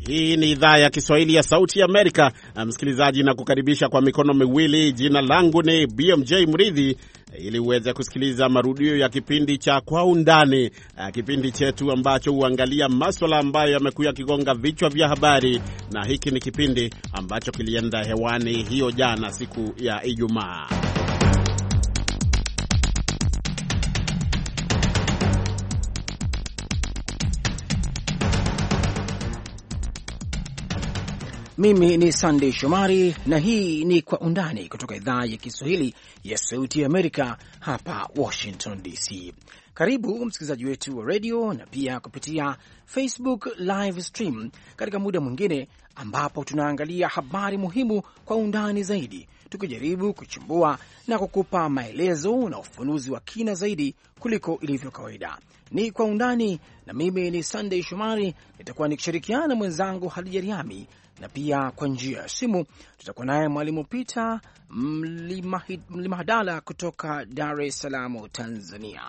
Hii ni idhaa ya Kiswahili ya Sauti ya Amerika. Msikilizaji, na kukaribisha kwa mikono miwili. Jina langu ni BMJ Mridhi, ili uweze kusikiliza marudio ya kipindi cha Kwa Undani, kipindi chetu ambacho huangalia masuala ambayo yamekuwa kigonga vichwa vya habari, na hiki ni kipindi ambacho kilienda hewani hiyo jana siku ya Ijumaa. Mimi ni Sunday Shomari na hii ni Kwa Undani kutoka idhaa ya Kiswahili ya Sauti ya Amerika hapa Washington DC. Karibu msikilizaji wetu wa radio na pia kupitia Facebook live stream katika muda mwingine ambapo tunaangalia habari muhimu kwa undani zaidi, tukijaribu kuchimbua na kukupa maelezo na ufafanuzi wa kina zaidi kuliko ilivyo kawaida. Ni Kwa Undani na mimi ni Sunday Shomari, nitakuwa nikishirikiana na mwenzangu Hadija Riami, na pia kwa njia ya simu tutakuwa naye Mwalimu Peter Mlimahadala kutoka Dar es Salaam, Tanzania.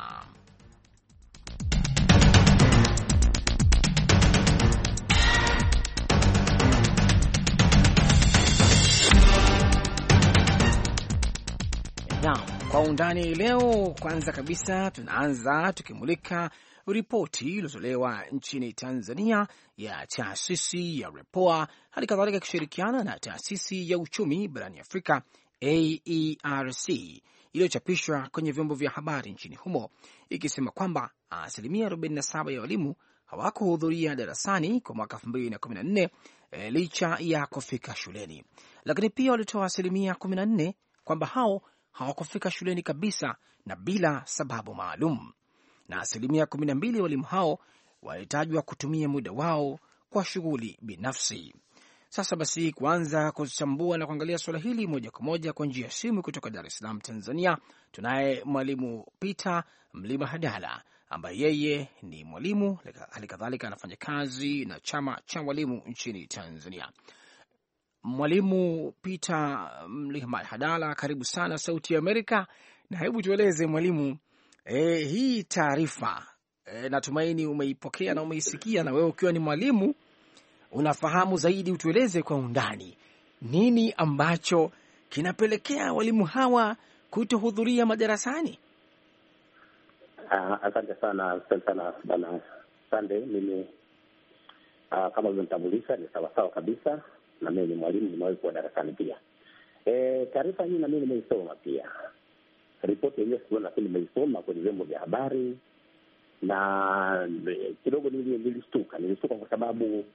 Kwa Undani leo, kwanza kabisa tunaanza tukimulika ripoti iliyotolewa nchini Tanzania ya taasisi ya Repoa, hali kadhalika kushirikiana na taasisi ya uchumi barani Afrika AERC, iliyochapishwa kwenye vyombo vya habari nchini humo, ikisema kwamba asilimia 47 ya walimu hawakuhudhuria darasani kwa mwaka 2014 licha ya kufika shuleni, lakini pia walitoa asilimia 14 kwamba hao hawakufika shuleni kabisa na bila sababu maalum, na asilimia 12 walimu hao walitajwa kutumia muda wao kwa shughuli binafsi. Sasa basi, kuanza kuchambua na kuangalia suala hili moja kwa moja kwa njia ya simu kutoka Dar es Salaam, Tanzania, tunaye Mwalimu Peter Mlimahadala ambaye yeye ni mwalimu, hali kadhalika anafanya kazi na chama cha walimu nchini Tanzania. Mwalimu Peter Mlimahadala, karibu sana Sauti ya Amerika, na hebu tueleze mwalimu, hii taarifa natumaini umeipokea na umeisikia, na wewe ukiwa ni mwalimu unafahamu zaidi, utueleze kwa undani nini ambacho kinapelekea walimu hawa kutohudhuria madarasani. Asante sana bana Sunday. Mimi kama ulivyotambulisha ni sawa kabisa, na mimi ni mwalimu, nimewahi kuwa darasani pia. Taarifa hii na mimi nimeisoma pia. Ripoti yenyewe nimeisoma kwenye vyombo vya habari, na kidogo nilishtuka kwa sababu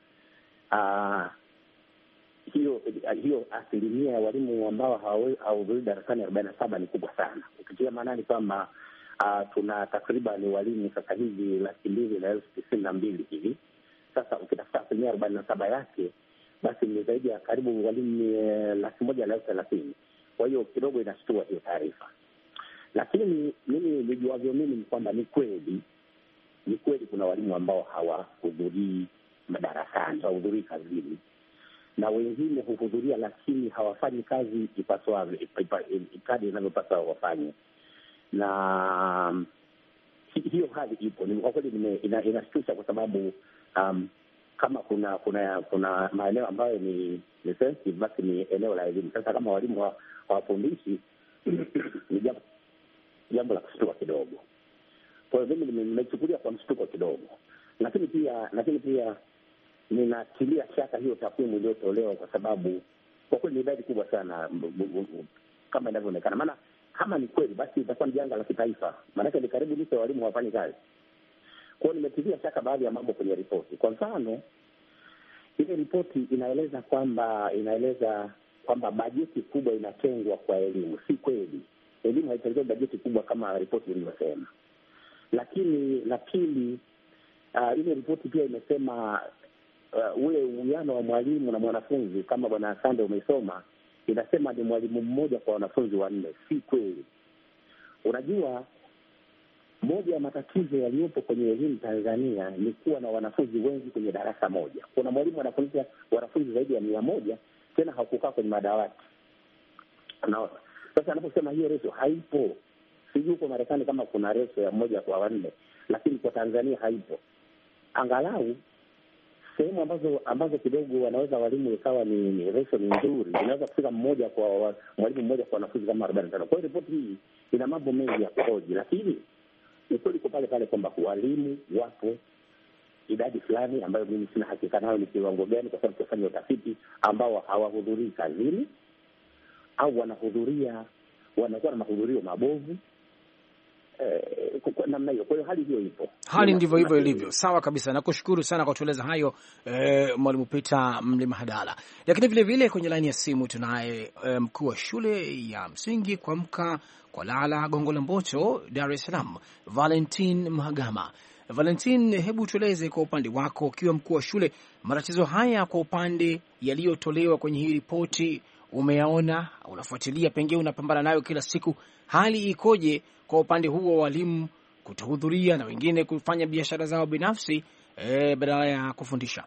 hiyo asilimia ya walimu ambao hawahudhurii darasani 47 ni kubwa sana, ukitia maanani kwamba tuna takriban walimu sasa hivi 292,092 hivi. Sasa ukitafuta asilimia 47 yake, basi ni zaidi ya karibu walimu 130,000. Kwa hiyo kidogo inashtua hiyo taarifa. Lakini mimi nijuavyo mimi ni kwamba ni kweli kuna walimu ambao hawahudhurii madarasani, hawahudhurii kazini, na wengine huhudhuria lakini hawafanyi kazi ipasavyo, kadri inavyopaswa wafanye. Na hiyo hali ipo, ni kwa kweli inashtusha, kwa sababu kama kuna maeneo ambayo ni sensitive, basi ni eneo la elimu. Sasa kama walimu hawafundishi ni jambo la kushtua kidogo. Kwa hiyo mimi nimechukulia kwa mshtuko kidogo, lakini pia ninatilia shaka hiyo takwimu iliyotolewa, kwa sababu kwa kweli ni idadi kubwa sana kama inavyoonekana. Maana kama ni kweli, basi itakuwa ni janga la kitaifa, maanake ni karibu nusu ya walimu hawafanyi kazi. Kwa hiyo nimetilia shaka baadhi ya mambo kwenye ripoti. Kwa mfano, ile ripoti inaeleza kwamba bajeti kubwa inatengwa kwa elimu. Si kweli, elimu haitengewi bajeti kubwa kama ripoti ilivyosema. Lakini la pili, ile ripoti pia imesema ule uwiano wa mwalimu na mwanafunzi, kama bwana Sande umeisoma, inasema ni mwalimu mmoja kwa wanafunzi 4. Si kweli. Unajua, moja ya matatizo yaliyopo kwenye elimu Tanzania ni kuwa na wanafunzi wengi kwenye darasa moja. Kuna mwalimu anafundisha wanafunzi zaidi ya 100, tena hakukaa kwenye madawati. Unaona? Sasa anaposema hiyo ratio haipo. Sijui huko Marekani kama kuna ratio ya 1 kwa 4, lakini kwa Tanzania haipo. Angalau sehemu ambazo kidogo wanaweza walimu ikawa ni ratio nzuri, inaweza kufika mwalimu mmoja kwa wanafunzi kama 45. Kwa hiyo ripoti hii ina mambo mengi ya kuhoji, lakini ukweli uko pale pale kwamba walimu wapo idadi fulani ambayo mimi sina hakika nayo ni kiwango gani, kwa sababu tufanye utafiti, ambao hawahudhurii kazini au wanakuwa na mahudhurio mabovu kwa namna hiyo. Kwa hiyo hali hiyo ipo, hali ndivyo hivyo ilivyo. Sawa kabisa, nakushukuru sana kwa kutueleza hayo Mwalimu Peter Mlimahadala. Lakini vile vile kwenye laini ya simu tunaye mkuu wa shule ya msingi Kuamka kwa Lala Gongo la Mboto, Dar es Salaam, Valentin Mhagama. Valentin, hebu tueleze kwa upande wako, ukiwa mkuu wa shule, matatizo haya kwa upande yaliyotolewa kwenye hii ripoti umeyaona, unafuatilia, pengine unapambana nayo kila siku, hali ikoje kwa upande huo wa walimu kutohudhuria na wengine kufanya biashara zao binafsi badala ya kufundisha?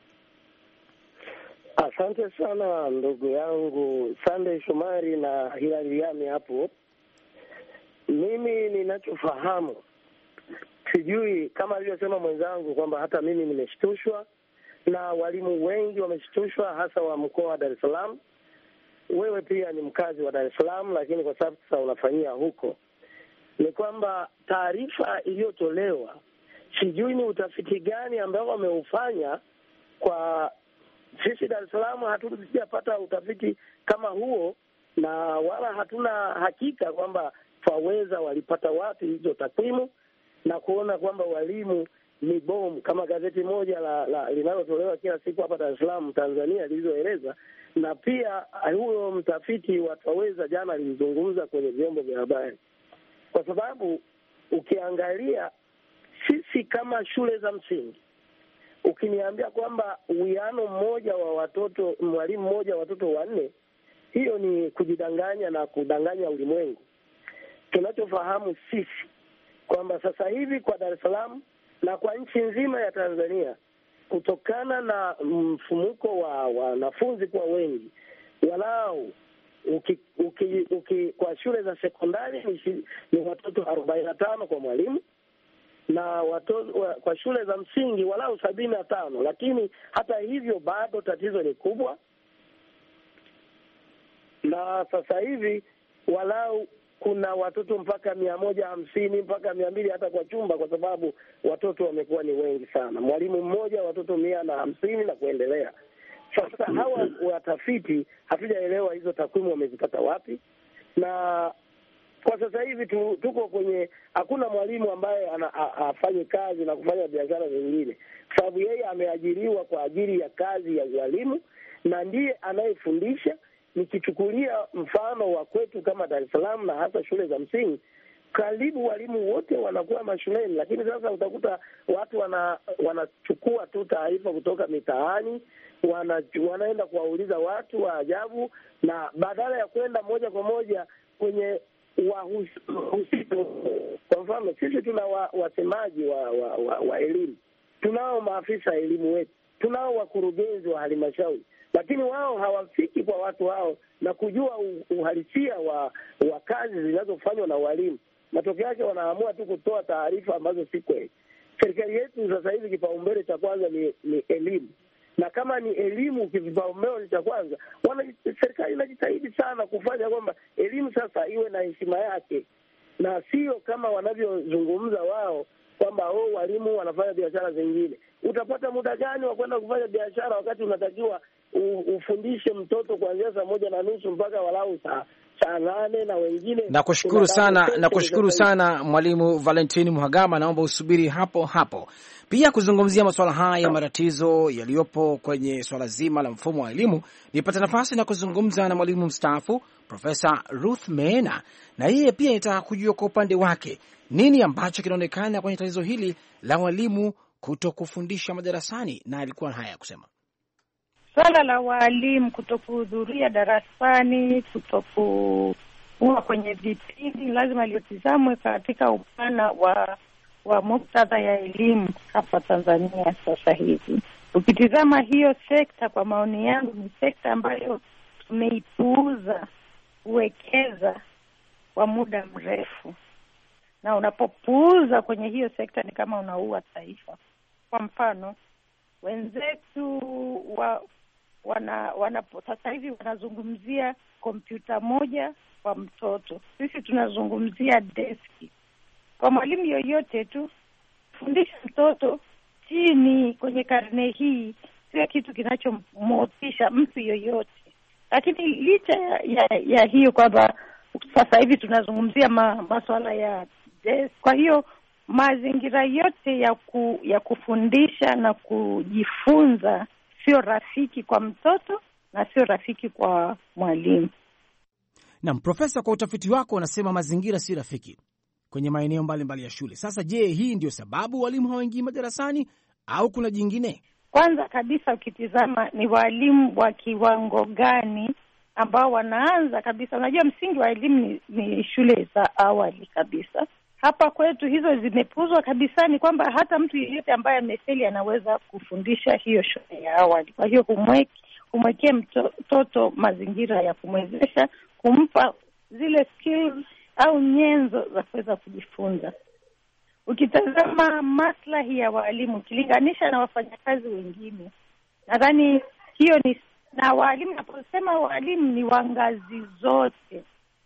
Asante sana ndugu yangu Sunday Shomari na Hilali Yami hapo. Mimi ninachofahamu, sijui kama alivyosema mwenzangu kwamba hata mimi nimeshtushwa na walimu wengi wameshtushwa, hasa wa mkoa wa Dar es Salaam. Wewe pia ni mkazi wa Dar es Salaam, lakini kwa sababu sasa unafanyia huko, ni kwamba taarifa iliyotolewa, sijui ni utafiti gani ambao wameufanya. Kwa sisi Dar es Salaam hatujapata utafiti kama huo, na wala hatuna hakika kwamba Faweza walipata wapi hizo takwimu na kuona kwamba walimu ni bomu, kama gazeti moja linalotolewa kila siku hapa Dar es Salaam Tanzania lilizoeleza. Na pia huyo mtafiti wa Faweza jana alizungumza kwenye vyombo vya habari, kwa sababu ukiangalia sisi kama shule za msingi, ukiniambia kwamba uwiano mmoja wa watoto, mwalimu mmoja watoto 4, hiyo ni kujidanganya na kudanganya ulimwengu. Tunachofahamu sisi kwamba sasa hivi kwa Dar es Salaam na kwa nchi nzima ya Tanzania, kutokana na mfumuko wa wanafunzi kwa wengi, walau kwa shule za sekondari ni watoto 45 kwa mwalimu, na kwa shule za msingi walau 75. Lakini hata hivyo bado tatizo ni kubwa, na sasa hivi walau kuna watoto mpaka 150 mpaka 200 hata kwa chumba, kwa sababu watoto wamekuwa ni wengi sana. Mwalimu mmoja watoto 150 na kuendelea. Sasa hawa watafiti hatujaelewa hizo takwimu wamezipata wapi, na kwa sasa hivi tuko kwenye, hakuna mwalimu ambaye afanye kazi na kufanya biashara zingine, kwa sababu yeye ameajiriwa kwa ajili ya kazi ya ualimu na ndiye anayefundisha. Nikichukulia mfano wa kwetu kama Dar es Salaam na hasa shule za msingi, karibu walimu wote wanakuwa mashuleni, lakini sasa utakuta watu wanachukua tu taarifa kutoka mitaani, wanaenda kuwauliza watu wa ajabu, na badala ya kwenda moja kwa moja kwenye wahusika. Kwa mfano sisi tuna wasemaji wa elimu, tunao maafisa elimu wetu, tunao wakurugenzi wa halmashauri, lakini wao hawafiki kwa watu hao na kujua uhalisia wa kazi zinazofanywa na walimu. Matokeo yake wanaamua tu kutoa taarifa ambazo si kweli. Serikali yetu sasa hivi kipaumbele cha kwanza ni elimu, na kama ni elimu kipaumbele cha kwanza, serikali inajitahidi sana kufanya kwamba elimu sasa iwe na heshima yake, na sio kama wanavyozungumza wao kwamba walimu wanafanya biashara zingine. Utapata muda gani wa kwenda kufanya biashara wakati unatakiwa ufundishe mtoto kuanzia 1:30 mpaka walau saa 8, na wengine. Nakushukuru sana Mwalimu Valentin Mhagama, naomba usubiri hapo hapo. Pia kuzungumzia masuala haya ya matatizo yaliyopo kwenye swala zima la mfumo wa elimu, nipata nafasi na kuzungumza na mwalimu mstaafu Profesa Ruth Meena, na yeye pia nitaka kujua kwa upande wake nini ambacho kinaonekana kwenye tatizo hili la walimu kutokufundisha madarasani, na alikuwa haya kusema. Swala la walimu kutokuhudhuria darasani, kutokuwa kwenye vipindi, lazima liotizamwe katika upana wa muktadha ya elimu hapa Tanzania sasa hivi. Ukitizama hiyo sekta, kwa maoni yangu, ni sekta ambayo tumeipuuza kuwekeza kwa muda mrefu, na unapopuuza kwenye hiyo sekta ni kama unaua taifa. Kwa mfano, wenzetu sasa hivi wanazungumzia kompyuta moja kwa mtoto. Sisi tunazungumzia deski. Kwa mwalimu yoyote tu, fundisha mtoto chini kwenye karne hii sio kitu kinachomotisha mtu yoyote. Lakini licha ya hiyo kwamba sasa hivi tunazungumzia masuala ya desk, kwa hiyo mazingira yote ya kufundisha na kujifunza sio rafiki kwa mtoto na sio rafiki kwa mwalimu. Na Profesa, kwa utafiti wako unasema mazingira si rafiki kwenye maeneo mbalimbali ya shule. Sasa je, hii ndio sababu walimu hawaingii madarasani au kuna jingine? Kwanza kabisa ukitizama ni walimu wa kiwango gani ambao wanaanza kabisa. Unajua msingi wa elimu ni shule za awali kabisa. Hapa kwetu hizo zimepuzwa kabisa. Ni kwamba hata mtu yeyote ambaye amefeli anaweza kufundisha hiyo shule ya awali. Kwa hiyo humwekee mtoto mazingira ya kumwezesha, kumpa zile skills au nyenzo za kuweza kujifunza. Ukitazama maslahi ya walimu ukilinganisha na wafanyakazi wengine, nadhani hiyo ni, na walimu, naposema walimu ni wa ngazi zote,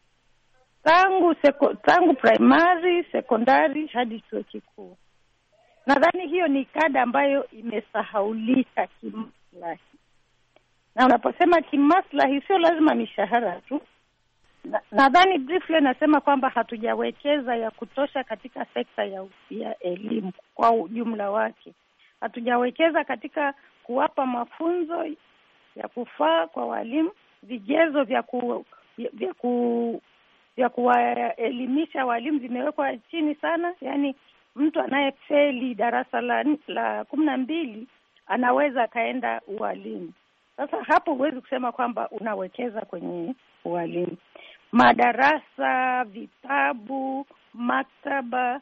tangu primary, sekondari hadi chuo kikuu. Nadhani hiyo ni kada ambayo imesahaulika kimaslahi. Na unaposema kimaslahi sio lazima mishahara tu. Nadhani briefly nasema kwamba hatujawekeza ya kutosha katika sekta ya elimu kwa ujumla wake. Hatujawekeza katika kuwapa mafunzo ya kufaa kwa walimu, vigezo vya kuwaelimisha walimu vimewekwa chini sana. Yaani mtu anayefeli darasa la 12 anaweza akaenda ualimu. Sasa hapo huwezi kusema kwamba unawekeza kwenye ualimu. Madarasa, vitabu, maktaba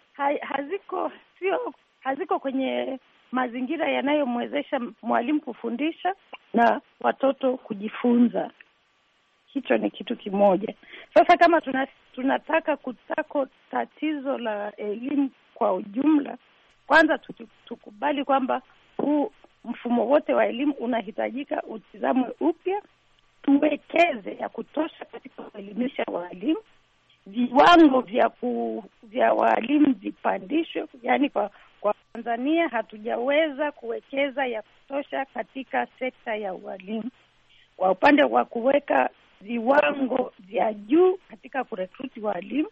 haziko kwenye mazingira yanayomwezesha mwalimu kufundisha na watoto kujifunza. Hicho ni kitu kimoja. Sasa kama tunataka kutako tatizo la elimu kwa ujumla, kwanza tukubali kwamba huu mfumo wote wa elimu unahitajika utizamwe upya. Tuwekeze ya kutosha katika kuelimisha walimu, viwango vya walimu vipandishwe. Yaani kwa Tanzania hatujaweza kuwekeza ya kutosha katika sekta ya walimu, kwa upande wa kuweka viwango vya juu katika kurekruti walimu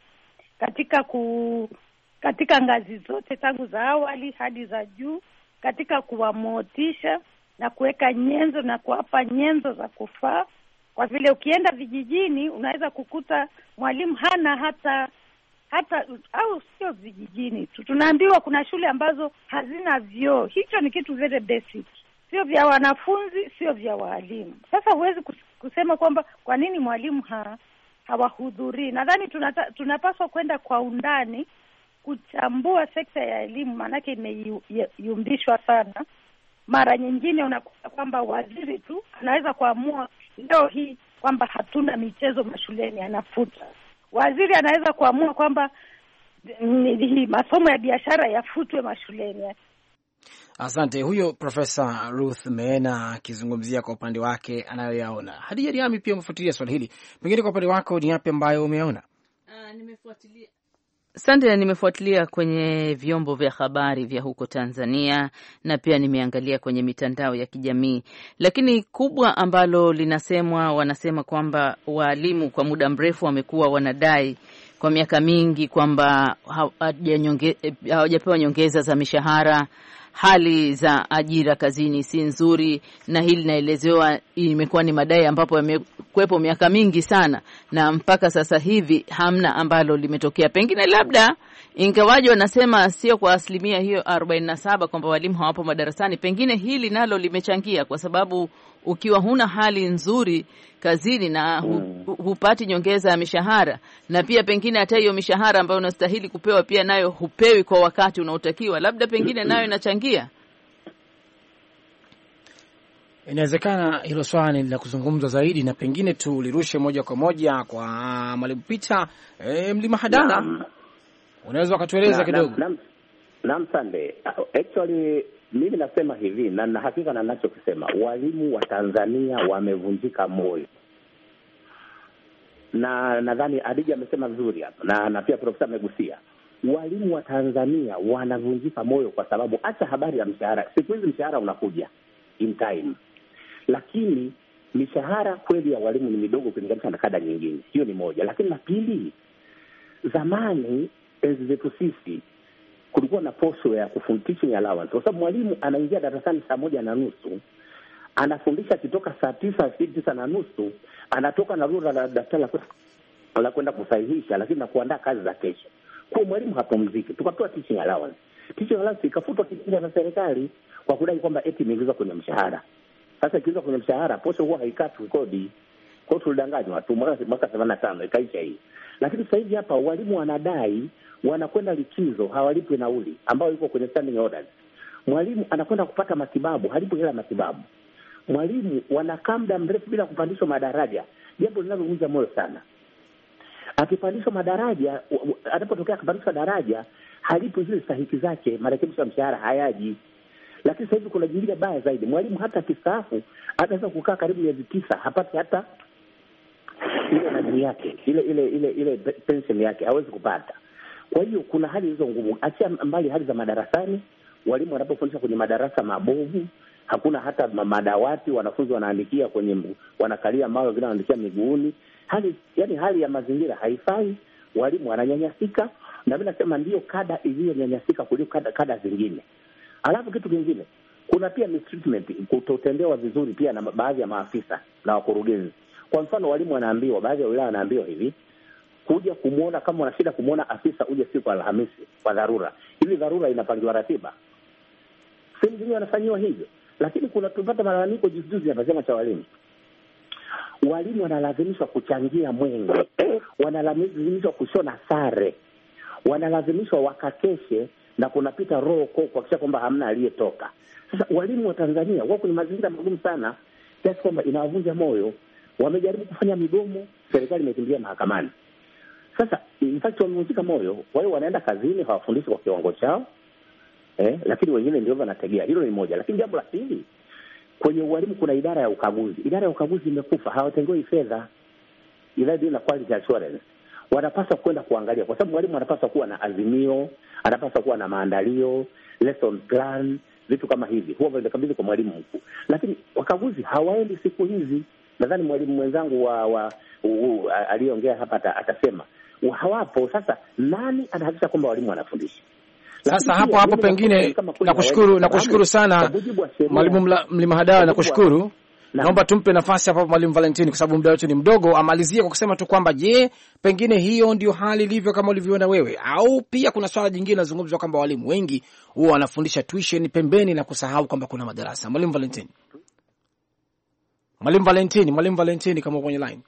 katika ngazi zote tangu za awali hadi za juu, katika kuwamotisha na kuweka nyenzo na kuwapa nyenzo za kufaa. Kwa vile ukienda vijijini unaweza kukuta mwalimu hana hata au sio vijijini tu, tunaambiwa kuna shule ambazo hazina vyoo. Hicho ni kitu very basic, sio vya wanafunzi, sio vya walimu. Sasa huwezi kusema kwamba kwa nini mwalimu hawahudhurii. Nadhani tunapaswa kwenda kwa undani kuchambua sekta ya elimu, maanake imeyumbishwa sana. Mara nyingine unakuta kwamba waziri tu anaweza kuamua leo hii kwamba hatuna michezo mashuleni, anafuta. Waziri anaweza kuamua kwamba masomo ya biashara yafutwe mashuleni. Asante. Huyo Profesa Ruth Meena akizungumzia kwa upande wake anayoyaona. Hadija Riami pia umefuatilia swali hili, pengine kwa upande wako ni yapi ambayo umeona? Nimefuatilia kwenye vyombo vya habari vya huko Tanzania na pia nimeangalia kwenye mitandao ya kijamii, lakini kubwa ambalo linasemwa, wanasema kwamba walimu kwa muda mrefu wamekuwa wanadai kwa miaka mingi kwamba hawajapewa nyongeza za mishahara, hali za ajira kazini si nzuri, na hili linaelezewa imekuwa ni madai ambapo yamekuwepo miaka mingi sana, na mpaka sasa hivi hamna ambalo limetokea. Pengine labda ingawaje wanasema sio kwa asilimia hiyo 47 kwamba walimu hawapo madarasani, pengine hili nalo limechangia, kwa sababu ukiwa huna hali nzuri kazini na hupati nyongeza ya mishahara, na pia pengine hata hiyo mishahara ambayo unastahili kupewa pia nayo hupewi kwa wakati unaotakiwa, labda pengine nayo inachangia. Inawezekana hilo swali ni la kuzungumza zaidi, na pengine tulirushe moja kwa moja kwa Mwalimu Peter Mlima Hadana. Unaweza ukatueleza kidogo? Naam Sunday. Actually Mimi nasema hivi na hakika na ninachokisema, walimu wa Tanzania wamevunjika moyo, na nadhani Adija amesema vizuri hapa na pia profesa amegusia. Walimu wa Tanzania wanavunjika moyo kwa sababu hata habari ya mshahara, siku hizi mshahara unakuja in time, lakini mishahara kweli ya walimu ni midogo kulinganisha na kada nyingine. Hiyo ni moja. Lakini la pili, zamani enzi zetu sisi kulikuwa na posho ya teaching allowance, kwa sababu mwalimu anaingia darasani 1:30, anafundisha kitoka saa 9:30, anatoka na rura la daftari la kwenda kusahihisha, lakini na kuandaa kazi za kesho. Kwa mwalimu hapumziki, tukatoa teaching allowance. Teaching allowance ikafutwa kipindi na serikali kwa kudai kwamba eti imeingizwa kwenye mshahara. Sasa ikiingizwa kwenye mshahara, posho huwa haikatwi kodi. Kwa hiyo tulidanganywa tu mwaka 85 ikaisha hii. Lakini sasa hivi hapa walimu wanadai wanakwenda likizo, hawalipwi nauli ambayo iko kwenye standing orders. Mwalimu anakwenda kupata matibabu, halipwi hela matibabu. Mwalimu wanakaa muda mrefu bila kupandishwa madaraja, jambo linalovunja moyo sana. Akipandishwa madaraja, anapotokea kupandishwa daraja, halipwi zile stahiki zake, marekebisho ya mshahara hayaji. Lakini sasa hivi kuna jingine baya zaidi. Mwalimu hata akistaafu anaweza kukaa karibu miezi 9 hapati hata ile nani yake, ile pension yake hawezi kupata. Kwa hiyo kuna hali hizo ngumu. Acha mbali hali za madarasani, walimu wanapofundisha kwenye madarasa mabovu, hakuna hata madawati, wanafunzi wanaandikia wanakalia mawe, wengine wanaandikia miguuni. Hali ya mazingira haifai, walimu wananyanyasika, na mimi nasema ndio kada iliyonyanyasika kuliko kada zingine. Alafu kitu kingine, kuna pia mistreatment, kutotendewa vizuri pia na baadhi ya maafisa na wakurugenzi. Kwa mfano, walimu wanaambiwa, baadhi ya wilaya wanaambiwa hivi, kuja kumuona, kama una shida kumuona afisa uje siku Alhamisi kwa dharura. Hivi dharura inapangiwa ratiba. Sehemu zingine wanafanyiwa hivyo. Lakini kuna tupata malalamiko juzi hapa chama cha walimu. Walimu wanalazimishwa kuchangia mwenge, wanalazimishwa kushona sare, wanalazimishwa wakakeshe na kunapita roho kwa kuhakikisha kwamba hamna aliyetoka. Sasa walimu wa Tanzania wako kwenye mazingira magumu sana kiasi kwamba inawavunja moyo. Wamejaribu kufanya migomo, serikali imekimbia mahakamani. Sasa in fact wamevunjika moyo, kwa hiyo wanaenda kazini, hawafundishi kwa kiwango chao. Lakini wengine ndio wanategea. Hilo ni moja. Lakini jambo la pili, kwenye walimu kuna idara ya ukaguzi. Idara ya ukaguzi imekufa, hawatengewi fedha. Idara ya quality assurance wanapaswa kwenda kuangalia, kwa sababu walimu wanapaswa kuwa na azimio, anapaswa kuwa na maandalio, lesson plan, vitu kama hivi. Huwa vinakabidhi kwa mwalimu mkuu. Lakini wakaguzi hawaendi siku hizi. Nadhani mwalimu mwenzangu aliyeongea hapa atasema hawapo. Sasa nani anahakikisha kwamba walimu wanafundisha? Sasa hapo pengine nakushukuru sana Mwalimu Mlima Hadara, nakushukuru. Naomba tumpe nafasi hapo Mwalimu Valentini, kwa sababu muda wetu ni mdogo. Amalizie kwa kusema tu kwamba pengine hiyo ndio hali ilivyo kama ulivyoona wewe, au pia kuna swala jingine linazungumzwa kwamba walimu wengi huwa wanafundisha tuition pembeni na kusahau kwamba kuna madarasa. Mwalimu Valentini kama kwenye line.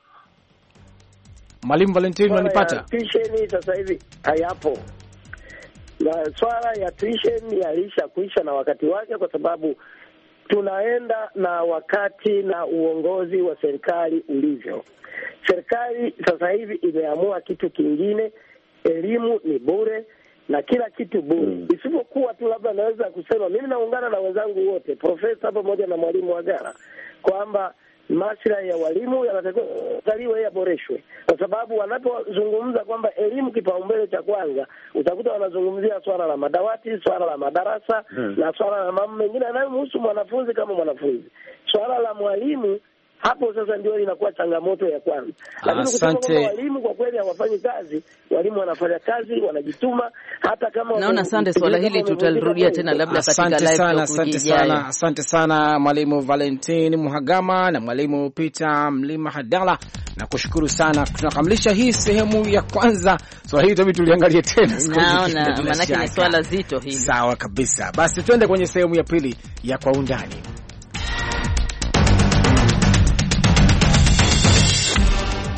Mwalimu Valentini, unanipata? Tuition sasa hivi hayapo. Na swala ya tuition yalishakwisha na wakati wake, kwa sababu tunaenda na wakati na uongozi wa serikali ulivyo. Serikali sasa hivi imeamua kitu kingine, elimu ni bure na kila kitu bure. Isipokuwa tu labda naweza kusema, mimi naungana na wenzangu wote, profesa pamoja na mwalimu Wagara, kwamba maslahi ya walimu yanatakiwa angaliwe, yaboreshwe, kwa sababu wanapozungumza kwamba elimu kipaumbele cha kwanza, utakuta wanazungumzia swala la madawati, swala la madarasa na swala la mambo mengine yanayomhusu mwanafunzi kama mwanafunzi. Swala la mwalimu hapo sasa ndio inakuwa changamoto ya kwanza. Lakini kusema kwamba walimu kwa kweli hawafanyi kazi, walimu wanafanya kazi, wanajituma, hata kama naona. Asante, swala hili tutalirudia tena labda katika live. Asante sana Mwalimu Valentine Mhagama na Mwalimu Peter Mlima Hadala, na kushukuru sana. Tunakamilisha hii sehemu ya kwanza. Swala hili tabii tuliangalie tena, naona maana ni swala zito hili. Sawa kabisa. Basi twende kwenye sehemu ya pili ya Kwa Undani.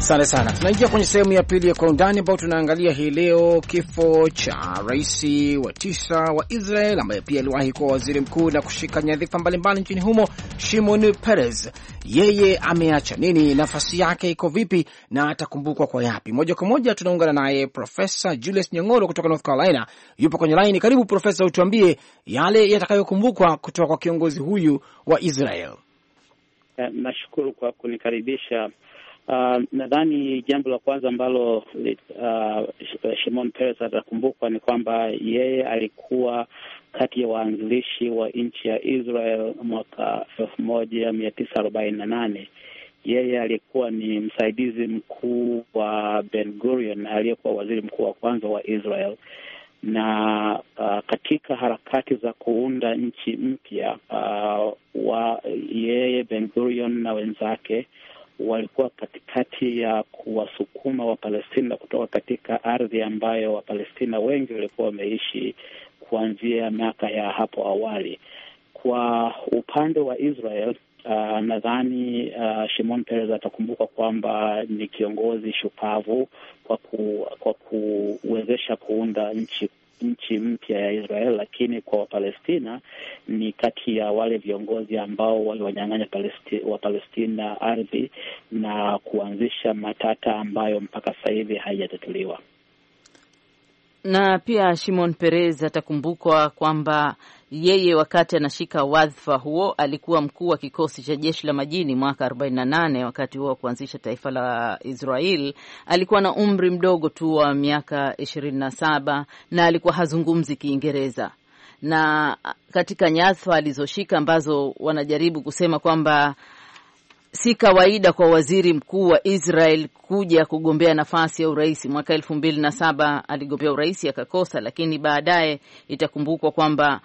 Asante sana. Tunaingia kwenye sehemu ya pili ya Kwa Undani, ambao tunaangalia hii leo kifo cha rais wa 9 wa Israel ambaye pia aliwahi kuwa waziri mkuu na kushika nyadhifa mbalimbali nchini humo, Shimon Peres. Yeye ameacha nini? Nafasi yake iko vipi na atakumbukwa kwa yapi? Moja kwa moja tunaungana naye Profesa Julius Nyang'oro kutoka North Carolina. Yupo kwenye line. Karibu Profesa, utuambie yale yatakayokumbukwa kutoka kwa kiongozi huyu wa Israel. Nashukuru kwa kunikaribisha. Nadhani jambo la kwanza ambalo Shimon Peres atakumbukwa ni kwamba yeye alikuwa kati ya waanzilishi wa nchi ya Israel mwaka 1948. Yeye alikuwa ni msaidizi mkuu wa Ben Gurion aliyekuwa waziri mkuu wa kwanza wa Israel, na katika harakati za kuunda nchi mpya yeye Ben Gurion na wenzake walikuwa katikati ya kuwasukuma Wapalestina kutoka katika ardhi ambayo Wapalestina wengi walikuwa wameishi kuanzia miaka ya hapo awali. Kwa upande wa Israel, nadhani Shimon Peres atakumbuka kwamba ni kiongozi shupavu kwa kuwezesha kuunda nchi mpya ya Israel, lakini kwa Wapalestina ni kati ya wale viongozi ambao waliwanyang'anya Wapalestina ardhi na kuanzisha matata ambayo mpaka sasa hivi haijatatuliwa. Na pia Shimon Peres atakumbukwa kwamba yeye wakati anashika wadhifa huo alikuwa mkuu wa kikosi cha jeshi la majini mwaka 48. Wakati huo kuanzisha taifa la Israel alikuwa na umri mdogo tu wa miaka 27 na alikuwa hazungumzi Kiingereza. Na katika nyadhifa alizoshika ambazo wanajaribu kusema kwamba si kawaida kwa waziri mkuu wa Israel kuja kugombea nafasi ya urais. Mwaka 2007 aligombea urais akakosa, lakini baadaye itakumbukwa kwamba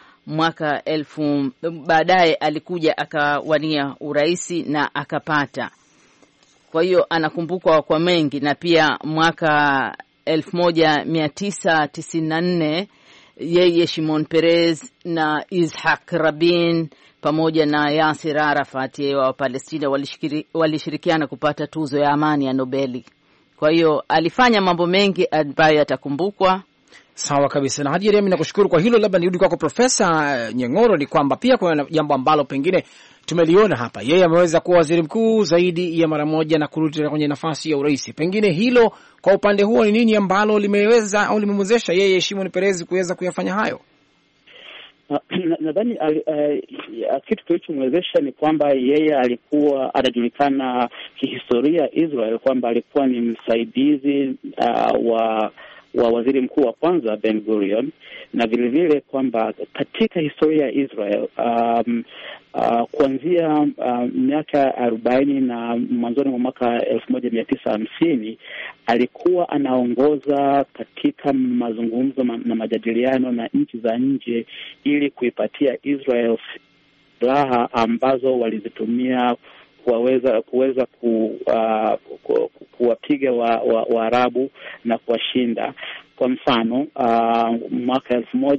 baadaye alikuja akawania urais na akapata. Kwa hiyo anakumbukwa kwa mengi, na pia mwaka 1994 yeye Shimon Peres na Yitzhak Rabin pamoja na Yasser Arafat wa Palestina walishirikiana kupata tuzo ya amani ya Nobeli. Kwa hiyo alifanya mambo mengi ambayo yatakumbukwa. Sawa kabisa. Na hadi mimi nakushukuru kwa hilo. Labda nirudi kwako Profesa Nyang'oro, ni kwamba pia kuna jambo ambalo pengine tumeliona hapa. Yeye ameweza kuwa waziri mkuu zaidi ya mara moja na kurudi kwenye nafasi ya urais. Pengine hilo kwa upande huo ni nini ambalo limeweza au limemwezesha yeye Shimon Peres kuweza kuyafanya hayo? Nadhani kitu kilichomwezesha ni kwamba yeye alikuwa anajulikana kihistoria Israel kwamba alikuwa ni msaidizi wa waziri mkuu wa kwanza Ben Gurion, na vile vile kwamba katika historia ya Israel kuanzia miaka 40 na mwanzoni mwa mwaka 1950 alikuwa anaongoza katika mazungumzo na majadiliano na nchi za nje ili kuipatia Israel silaha ambazo walizitumia kuweza kuwapiga Waarabu na kuwashinda. Kwa mfano mwaka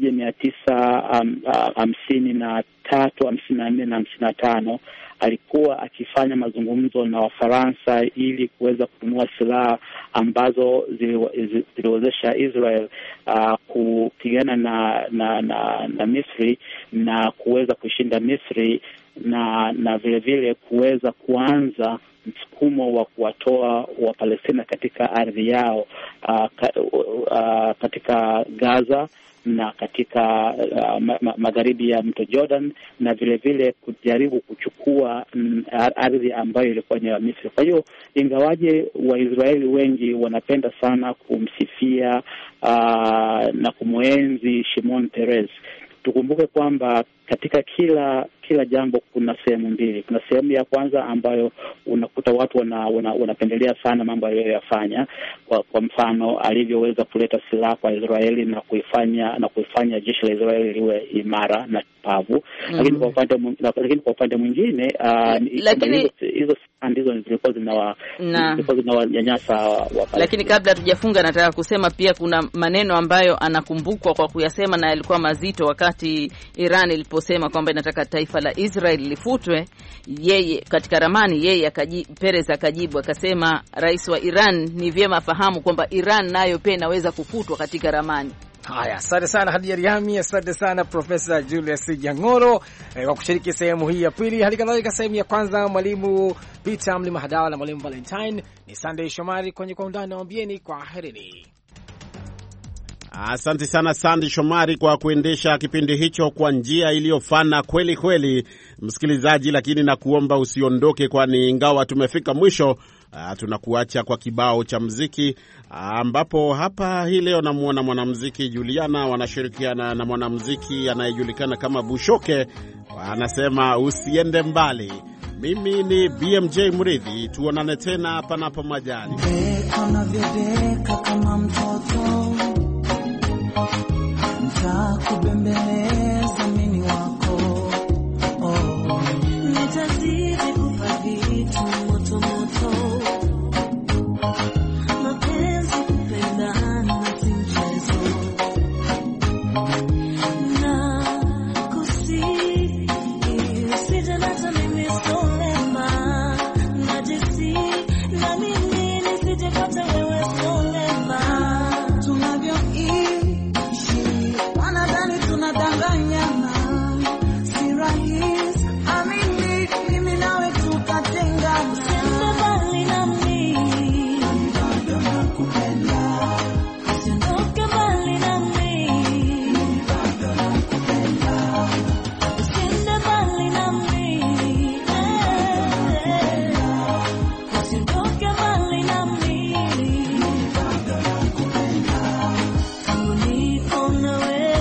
1953, 54 na 55 alikuwa akifanya mazungumzo na Wafaransa ili kuweza kununua silaha ambazo ziliwezesha Israel kupigana na Misri na kuweza kushinda Misri na vile vile kuweza kuanza msukumo wa kuwatoa Wapalestina katika ardhi yao katika Gaza na katika magharibi ya mto Jordan, na vile vile kujaribu kuchukua ardhi ambayo ilikuwa ni ya Misri. Kwa hiyo ingawaje Waisraeli wengi wanapenda sana kumsifia na kumwenzi Shimon Peres, tukumbuke kwamba katika kila jambo kuna sehemu mbili. Kuna sehemu ya kwanza ambayo unakuta watu wanapendelea sana mambo aliyoyafanya, kwa mfano alivyoweza kuleta silaha kwa Israeli na kuifanya jeshi la Israeli liwe imara na pavu. Lakini kwa upande mwingine hizo ndizo zilikuwa zinawanyanyasa wa. Lakini kabla tujafunga, nataka kusema pia kuna maneno ambayo anakumbukwa kwa kuyasema na yalikuwa mazito wakati Iran iliposema kwamba inataka taifa la Israel lifutwe. Yeye katika ramani, yeye Perez akajibu akasema rais wa Iran ni vyema afahamu kwamba Iran nayo pia inaweza kufutwa katika ramani. Haya, asante sana Hadija Riami, asante sana Profesa Julius Jang'oro kwa kushiriki sehemu hii ya pili. Hali kadhalika sehemu ya kwanza mwalimu Peter Mlima Hadawa na mwalimu Valentine. Ni Sunday Shomari kwenye Kwa Undani, naombieni kwa herini. Asante sana Sandy Shomari kwa kuendesha kipindi hicho kwa njia iliyofana kweli kweli, msikilizaji, lakini na kuomba usiondoke, kwani ingawa tumefika mwisho, tunakuacha kwa kibao cha muziki, ambapo hapa hii leo namuona mwanamuziki Juliana wanashirikiana na mwanamuziki anayejulikana kama Bushoke, anasema usiende mbali. Mimi ni BMJ Mridhi, tuonane tena panapo majali. Kama mtoto nitakubembeleza mimi wako, nitazidi kupa vitu moto moto, mapenzi kupendana si mchezo, na kusihi usije hata mimi solema, najisi na mimi nisijepata wewe solema. Tunadanganyana, si rahisi, amini, mimi nawe tukatengana. Usiende mbali nami, bado nakupenda. Usiondoke mbali nami, bado nakupenda. Usiende mbali nami, usiondoke mbali nami, bado nakupenda. Tangu niko na wewe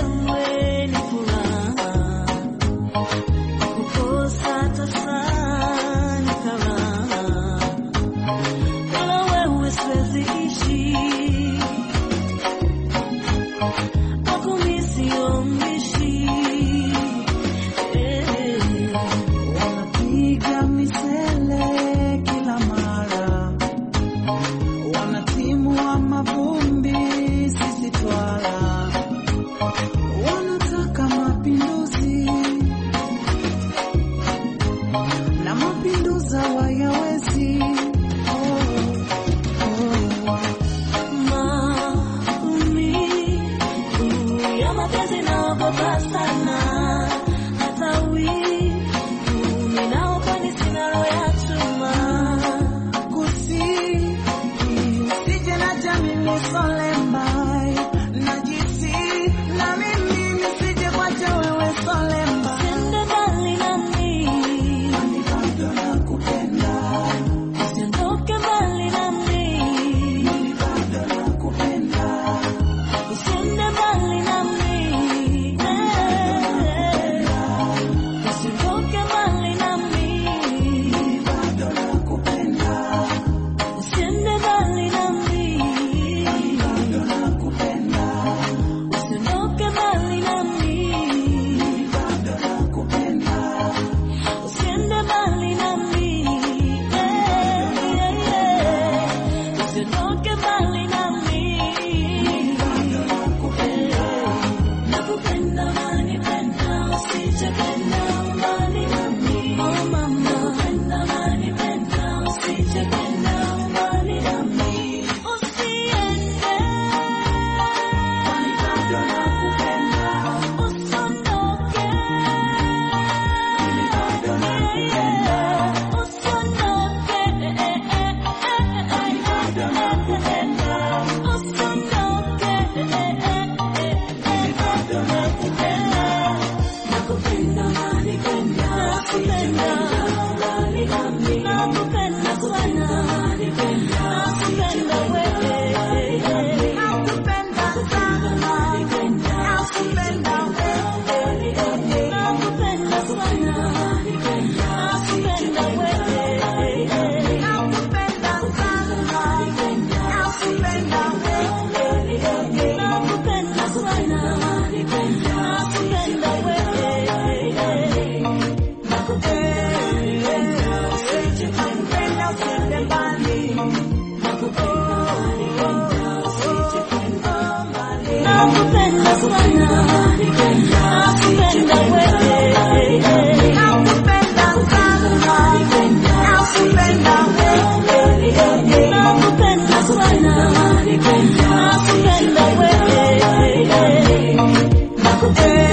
nakupenda